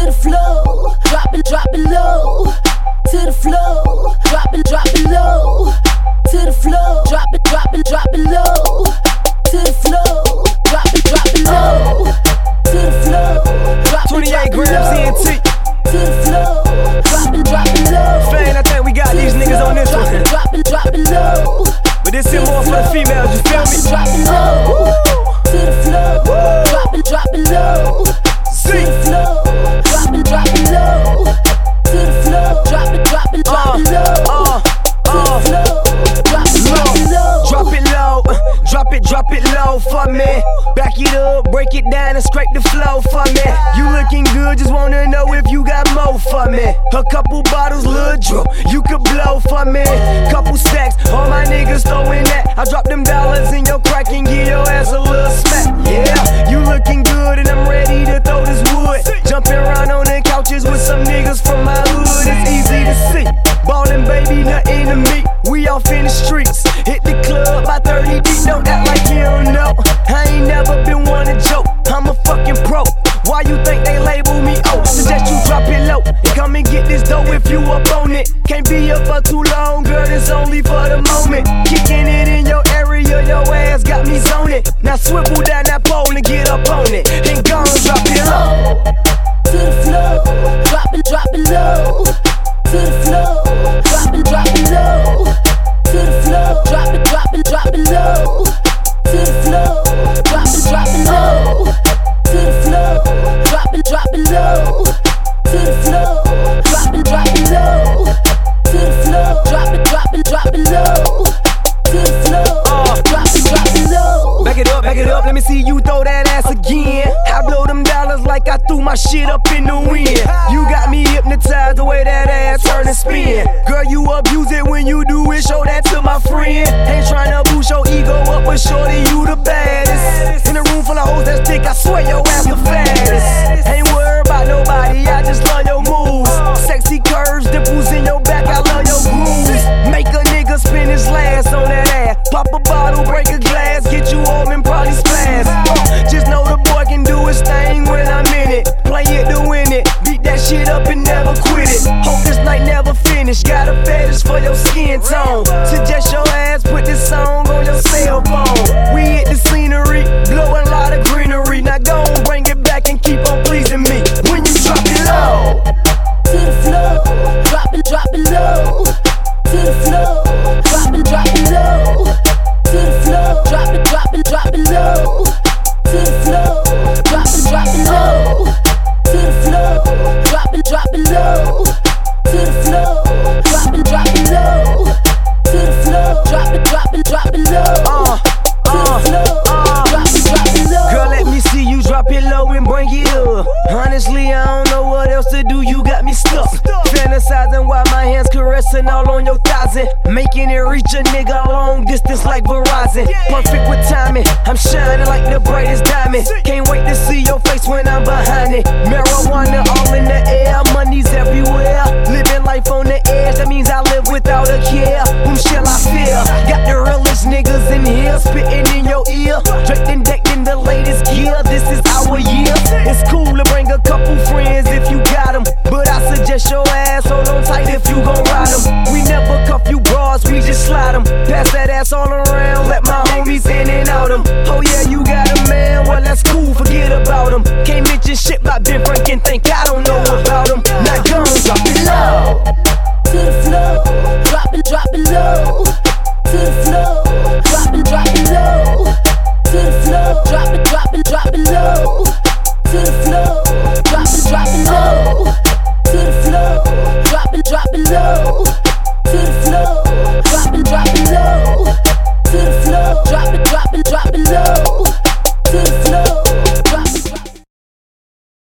the flow, drop it low. To the flow, drop it low. To the flow, drop it low. To the flow, drop it low. To the flow, drop it 28 grams ENT. To the flow, drop it low. Fan, I think we got these niggas on this one. Drop it low. But this is more for the females, you feel me? Drop it low. To the flow, drop it low. To the flow, drop it low. To the flow, drop it low. To the flow, drop it low for me. Back it up, break it down and scrape the flow for me. You looking good, just wanna know if you got more for me. A couple bottles, little drip, you could blow for me. Couple stacks, all my niggas throwing that. I drop them dollars in your crack and give your ass a little smack. Yeah, you looking good and I'm ready to throw this wood. Jumping around on the couches with some niggas from my hood. It's easy to see, ballin' baby, nothing to me. We off in the streets, hit the club by 30 deep. Don't act like you don't know. I ain't never been one to joke. I'm a fucking pro. Why you think they label me? Oh, suggest you drop it low and come and get this dough if you up on it. Can't be up for too long, girl. It's only for the moment. Kicking it in your area, your ass got me zoning. Now swivel down that pole and get up on it. And go and drop it low. To the flow, drop it low. To the flow, drop it low. To the flow, drop it low. To the flow, drop it low. To the flow, drop it low. To the flow, drop it low. To the flow, drop it low. To the flow, drop it low. Back it up, let me see you throw that ass again. I blow them dollars like I threw my shit up in the wind. You got me hypnotized the way that ass turn and spin. Girl, you abuse it when you do it, show that to my friend. Ain't tryna boost your ego up, but shorty, you the baddest. In a room full of hoes that's thick, I swear your ass the fattest. Ain't worried about nobody, I just love your moves. Sexy curves, dimples in your back, I love your grooves. Make a nigga spin his last on that ass. Pop a bottle, break a glass, get you home and probably splash. Just know the boy can do his thing when I'm in it. Play it to win it, beat that shit up and never quit it. Hope this night never finish, got a fetish for your skin tone. Suggest your ass put this song on your cell phone. We hit the scenery, blowing a lot of greenery. Now go and bring it back and keep on pleasing me. When you drop it low. To the flow, drop it low. To the flow, drop it low. To the flow, drop it low. To the flow, drop it low. To the flow, drop it low. To the flow, drop it low. To the flow, drop it low. To the flow, drop it low. Girl, let me see you drop it low and bring it up. Honestly, I don't know what else to do, you got me stuck. Fantasizing while my hands caressing all on your thighs and making it reach a nigga long distance like Verizon. Perfect with timing, I'm shining like the brightest diamond. Can't wait to see your face when I'm behind it. Marijuana all in the air, money's everywhere. Living life on the edge, that means I live without a care. Whom shall I fear? Got the realest niggas in here, spitting in your ear. Draped and decked in the latest gear, this is our year. It's cool to bring a couple friends if you got them, but I suggest your ass hold on tight if you gon' ride them. We never cuff you bras, we just slide them. Pass that ass all around, let my homies in and out them. Oh yeah, you got a man, well that's cool, forget about him. Can't mention shit about Ben Frank and think I don't know about him. Now go and drop it low. To the flow, drop it low. To the flow, drop it low. To the flow, drop it low. To the flow, drop it low. To the flow, drop it low. To the flow.